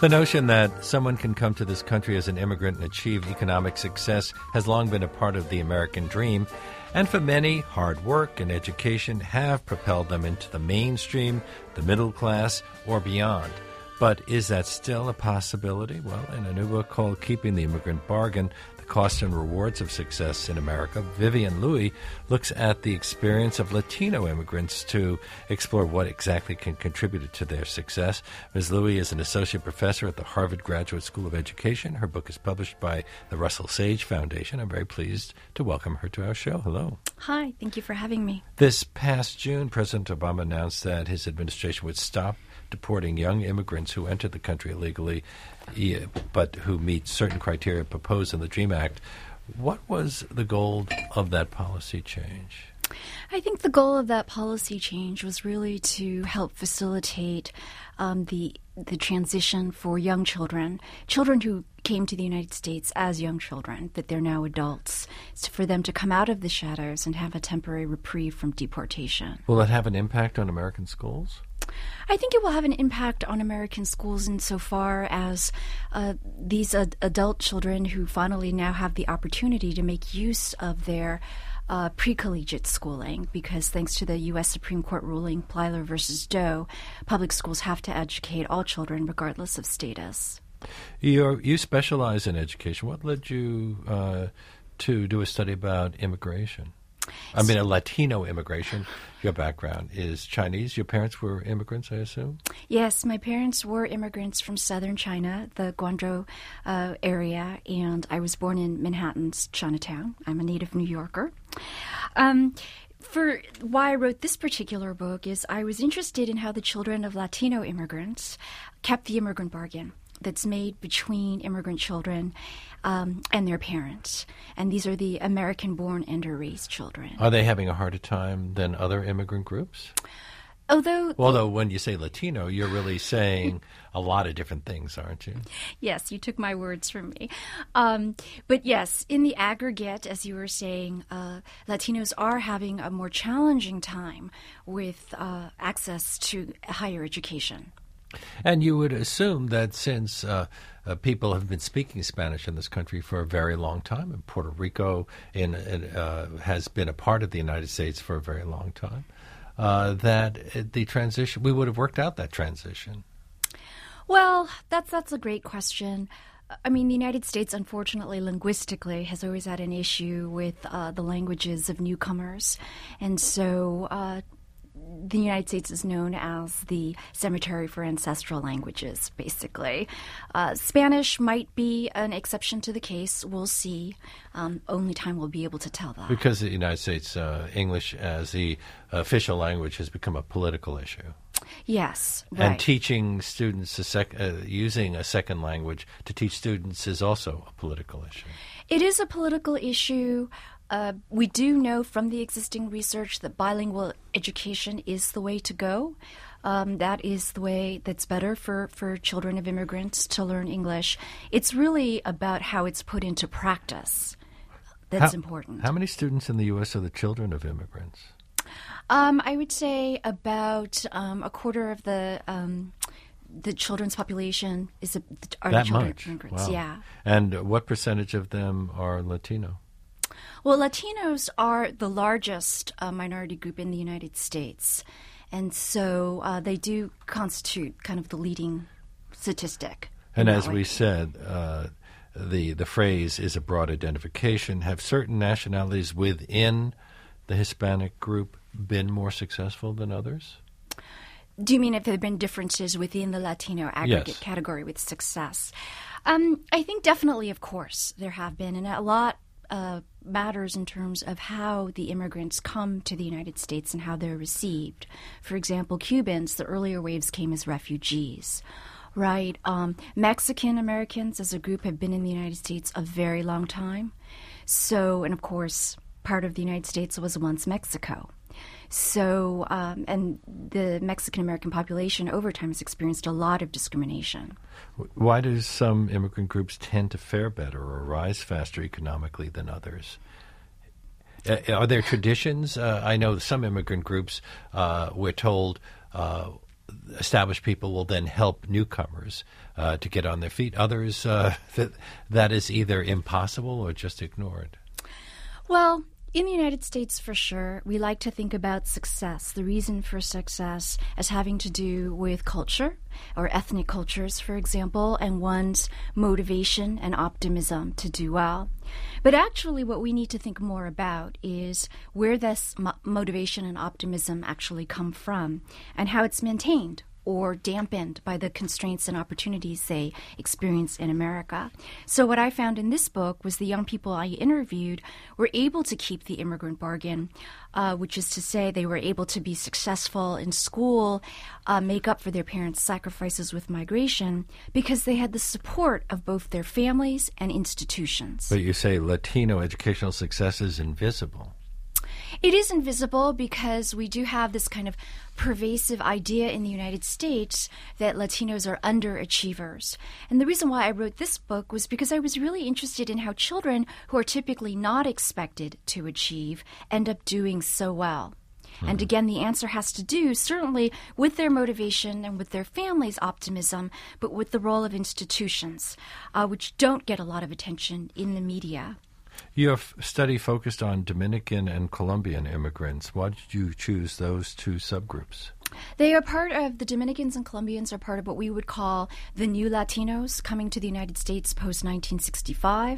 The notion that someone can come to this country as an immigrant and achieve economic success has long been a part of the American dream, and for many, hard work and education have propelled them into the mainstream, the middle class, or beyond. But is that still a possibility? Well, in a new book called Keeping the Immigrant Bargain, The Costs and Rewards of Success in America, Vivian Louie looks at the experience of Latino immigrants to explore what exactly can contribute to their success. Ms. Louie is an associate professor at the Harvard Graduate School of Education. Her book is published by the Russell Sage Foundation. I'm very pleased to welcome her to our show. Hello. Hi, thank you for having me. This past June, President Obama announced that his administration would stop deporting young immigrants who entered the country illegally, but who meet certain criteria proposed in the DREAM Act. What was the goal of that policy change? I think the goal of that policy change was really to help facilitate the transition for young children who came to the United States as young children, but they're now adults, for them to come out of the shadows and have a temporary reprieve from deportation. Will it have an impact on American schools? I think it will have an impact on American schools insofar as these adult children who finally now have the opportunity to make use of their pre-collegiate schooling, because thanks to the U.S. Supreme Court ruling Plyler versus Doe, public schools have to educate all children regardless of status. You specialize in education. What led you to do a study about immigration? I mean, a Latino immigration. Your background is Chinese. Your parents were immigrants, I assume? Yes, my parents were immigrants from southern China, the Guangzhou area, and I was born in Manhattan's Chinatown. I'm a native New Yorker. For why I wrote this particular book is I was interested in how the children of Latino immigrants kept the immigrant bargain that's made between immigrant children and their parents. And these are the American-born and raised children. Are they having a harder time than other immigrant groups? Although when you say Latino, you're really saying a lot of different things, aren't you? Yes, you took my words from me. But yes, in the aggregate, as you were saying, Latinos are having a more challenging time with access to higher education. And you would assume that since people have been speaking Spanish in this country for a very long time, and Puerto Rico has been a part of the United States for a very long time, that the transition, we would have worked out that transition. Well, that's a great question. I mean, the United States, unfortunately, linguistically, has always had an issue with the languages of newcomers. And so the United States is known as the cemetery for ancestral languages, basically. Spanish might be an exception to the case. We'll see. Only time will be able to tell that. Because the United States, English as the official language has become a political issue. Yes, right. And teaching students using a second language to teach students is also a political issue. It is a political issue. We do know from the existing research that bilingual education is the way to go. That is the way that's better for children of immigrants to learn English. It's really about how it's put into practice that's important. How many students in the U.S. are the children of immigrants? I would say about a quarter of the children's population are the children of immigrants. Wow. Yeah. And what percentage of them are Latino? Well, Latinos are the largest minority group in the United States, and so they do constitute kind of the leading statistic. And as we said, the phrase is a broad identification. Have certain nationalities within the Hispanic group been more successful than others? Do you mean if there have been differences within the Latino aggregate category with success? I think definitely, of course, there have been, and a lot matters in terms of how the immigrants come to the United States and how they're received. For example, Cubans, the earlier waves came as refugees, right? Mexican Americans as a group have been in the United States a very long time. So, and of course, part of the United States was once Mexico. So, and the Mexican-American population over time has experienced a lot of discrimination. Why do some immigrant groups tend to fare better or rise faster economically than others? Are there traditions? I know some immigrant groups, we're told, established people will then help newcomers to get on their feet. Others, that is either impossible or just ignored. Well, in the United States, for sure, we like to think about success, the reason for success, as having to do with culture, or ethnic cultures, for example, and one's motivation and optimism to do well. But actually, what we need to think more about is where this motivation and optimism actually come from and how it's maintained or dampened by the constraints and opportunities they experience in America. So what I found in this book was the young people I interviewed were able to keep the immigrant bargain, which is to say they were able to be successful in school, make up for their parents' sacrifices with migration, because they had the support of both their families and institutions. But you say Latino educational success is invisible. It is invisible because we do have this kind of pervasive idea in the United States that Latinos are underachievers. And the reason why I wrote this book was because I was really interested in how children who are typically not expected to achieve end up doing so well. And again, the answer has to do certainly with their motivation and with their family's optimism, but with the role of institutions, which don't get a lot of attention in the media. Your study focused on Dominican and Colombian immigrants. Why did you choose those two subgroups? They are part of, the Dominicans and Colombians are part of what we would call the new Latinos coming to the United States post-1965.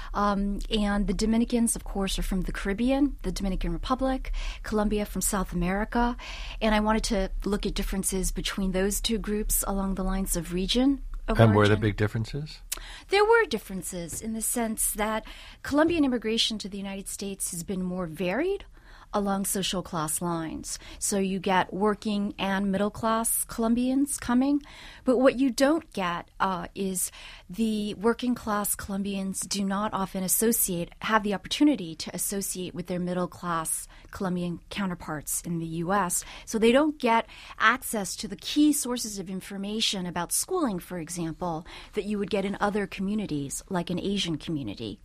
And the Dominicans, of course, are from the Caribbean, the Dominican Republic, Colombia from South America. And I wanted to look at differences between those two groups along the lines of region. And were there big differences? There were differences in the sense that Colombian immigration to the United States has been more varied along social class lines. So you get working and middle class Colombians coming, but what you don't get is the working class Colombians do not often have the opportunity to associate with their middle class Colombian counterparts in the U.S. So they don't get access to the key sources of information about schooling, for example, that you would get in other communities, like an Asian community.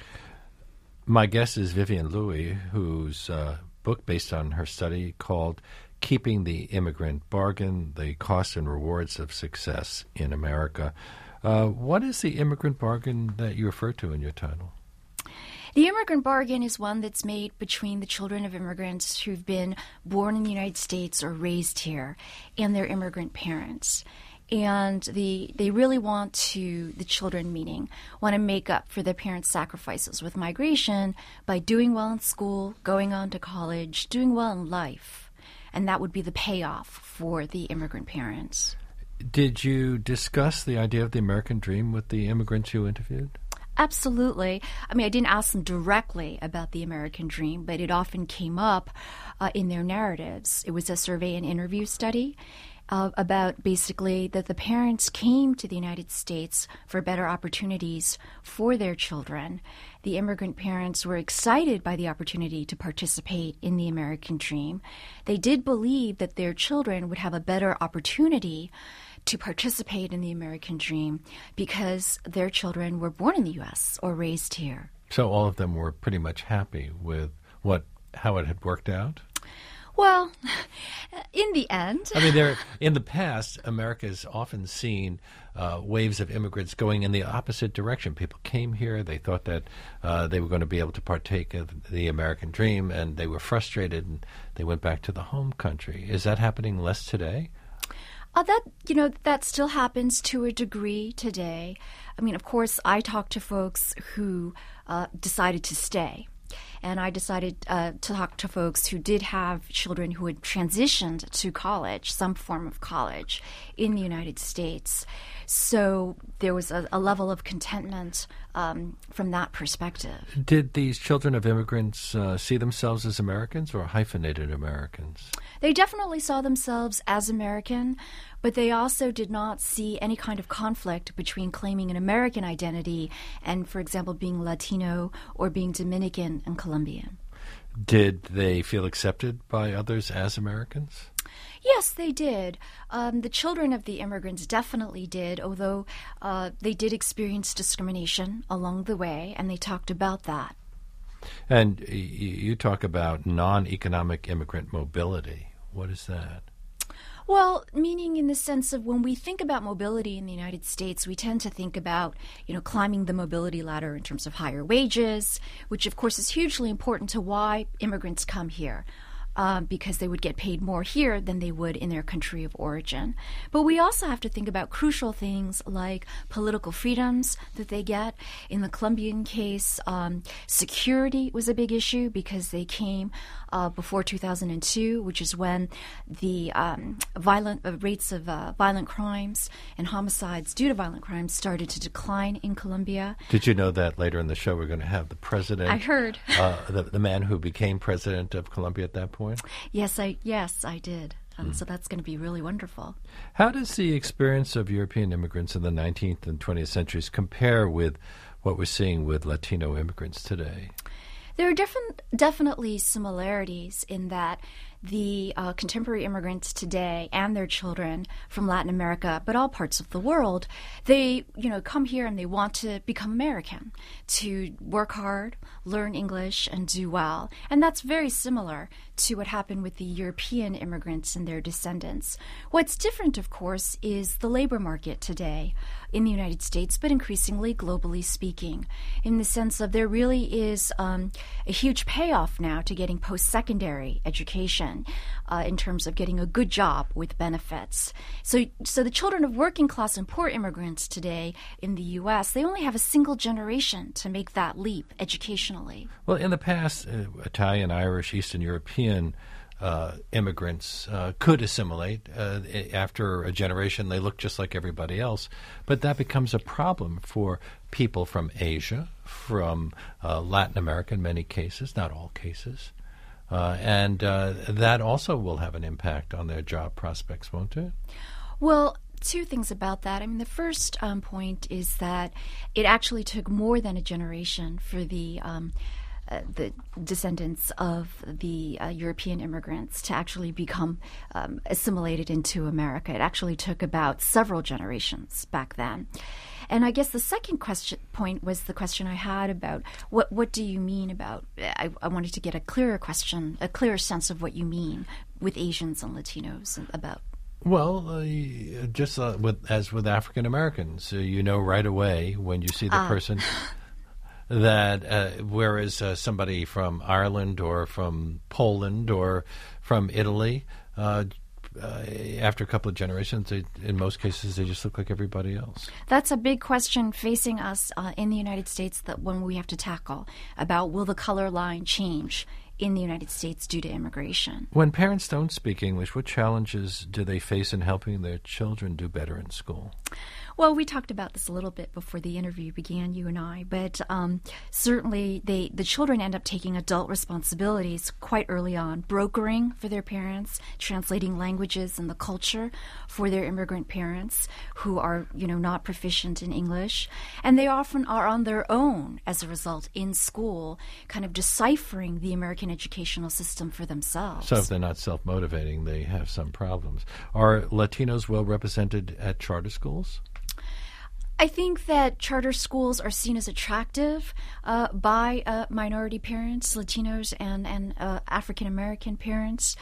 My guest is Vivian Louie, whose book based on her study called Keeping the Immigrant Bargain, The Costs and Rewards of Success in America. What is the immigrant bargain that you refer to in your title? The immigrant bargain is one that's made between the children of immigrants who've been born in the United States or raised here and their immigrant parents. And they really want to, the children meaning, want to make up for their parents' sacrifices with migration by doing well in school, going on to college, doing well in life. And that would be the payoff for the immigrant parents. Did you discuss the idea of the American dream with the immigrants you interviewed? Absolutely. I mean, I didn't ask them directly about the American dream, but it often came up in their narratives. It was a survey and interview study about basically that the parents came to the United States for better opportunities for their children. The immigrant parents were excited by the opportunity to participate in the American dream. They did believe that their children would have a better opportunity to participate in the American dream because their children were born in the U.S. or raised here. So all of them were pretty much happy with how it had worked out? Well, in the end. I mean, in the past, America has often seen waves of immigrants going in the opposite direction. People came here, they thought that they were going to be able to partake of the American dream, and they were frustrated, and they went back to the home country. Is that happening less today? That still happens to a degree today. I mean, of course, I talk to folks who decided to stay. And I decided to talk to folks who did have children who had transitioned to college, some form of college, in the United States. So there was a level of contentment from that perspective. Did these children of immigrants see themselves as Americans or hyphenated Americans? They definitely saw themselves as American, but they also did not see any kind of conflict between claiming an American identity and, for example, being Latino or being Dominican and Colombian. Did they feel accepted by others as Americans? Yes, they did. The children of the immigrants definitely did, although they did experience discrimination along the way, and they talked about that. And you talk about non-economic immigrant mobility. What is that? Well, meaning in the sense of when we think about mobility in the United States, we tend to think about, climbing the mobility ladder in terms of higher wages, which of course is hugely important to why immigrants come here. Because they would get paid more here than they would in their country of origin. But we also have to think about crucial things like political freedoms that they get. In the Colombian case, security was a big issue because they came before 2002, which is when the rates of violent crimes and homicides due to violent crimes started to decline in Colombia. Did you know that later in the show we're going to have the president? I heard. The man who became president of Colombia at that point? Yes, I did. So that's going to be really wonderful. How does the experience of European immigrants in the 19th and 20th centuries compare with what we're seeing with Latino immigrants today? There are definitely similarities in that the contemporary immigrants today and their children from Latin America, but all parts of the world, they come here and they want to become American, to work hard, learn English, and do well. And that's very similar to what happened with the European immigrants and their descendants. What's different, of course, is the labor market today in the United States, but increasingly globally speaking, in the sense of there really is a huge payoff now to getting post-secondary education in terms of getting a good job with benefits. So the children of working class and poor immigrants today in the U.S., they only have a single generation to make that leap educationally. Well, in the past, Italian, Irish, Eastern European immigrants could assimilate. After a generation, they look just like everybody else. But that becomes a problem for people from Asia, from Latin America in many cases, not all cases. And that also will have an impact on their job prospects, won't it? Well, two things about that. I mean, the first point is that it actually took more than a generation for the descendants of the European immigrants to actually become assimilated into America. It actually took about several generations back then. And I guess the second point was the question I had about what do you mean about, I wanted to get a clearer sense of what you mean with Asians and Latinos about. Well, just as with African Americans, you know right away when you see the person that whereas somebody from Ireland or from Poland or from Italy, after a couple of generations, in most cases, they just look like everybody else. That's a big question facing us in the United States that one we have to tackle about will the color line change in the United States due to immigration. When parents don't speak English, what challenges do they face in helping their children do better in school? Well, we talked about this a little bit before the interview began, you and I, but certainly the children end up taking adult responsibilities quite early on, brokering for their parents, translating languages and the culture for their immigrant parents who are, not proficient in English. And they often are on their own as a result in school, kind of deciphering the American educational system for themselves. So if they're not self-motivating, they have some problems. Are Latinos well represented at charter schools? I think that charter schools are seen as attractive by minority parents, Latinos and African American parents.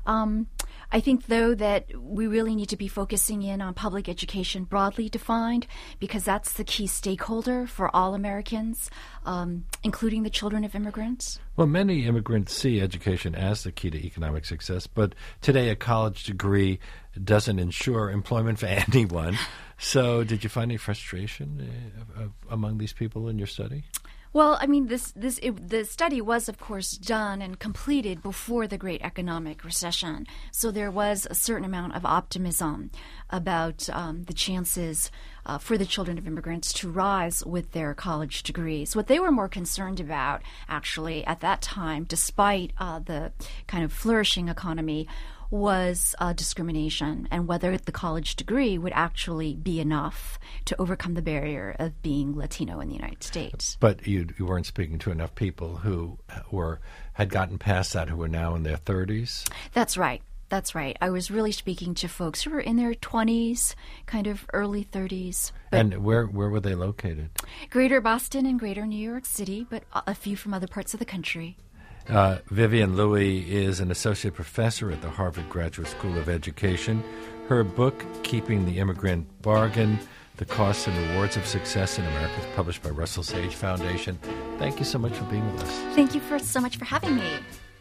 I think, though, that we really need to be focusing in on public education broadly defined because that's the key stakeholder for all Americans, including the children of immigrants. Well, many immigrants see education as the key to economic success, but today a college degree doesn't ensure employment for anyone. So did you find any frustration among these people in your study? Well, I mean, the study was, of course, done and completed before the Great Economic Recession. So there was a certain amount of optimism about the chances for the children of immigrants to rise with their college degrees. What they were more concerned about, actually, at that time, despite the kind of flourishing economy, was discrimination and whether the college degree would actually be enough to overcome the barrier of being Latino in the United States. But you weren't speaking to enough people who had gotten past that who were now in their 30s? That's right. That's right. I was really speaking to folks who were in their 20s, kind of early 30s. And where were they located? Greater Boston and Greater New York City, but a few from other parts of the country. Vivian Louie is an associate professor at the Harvard Graduate School of Education. Her book, Keeping the Immigrant Bargain, The Costs and Rewards of Success in America, is published by Russell Sage Foundation. Thank you so much for being with us. Thank you so much for having me.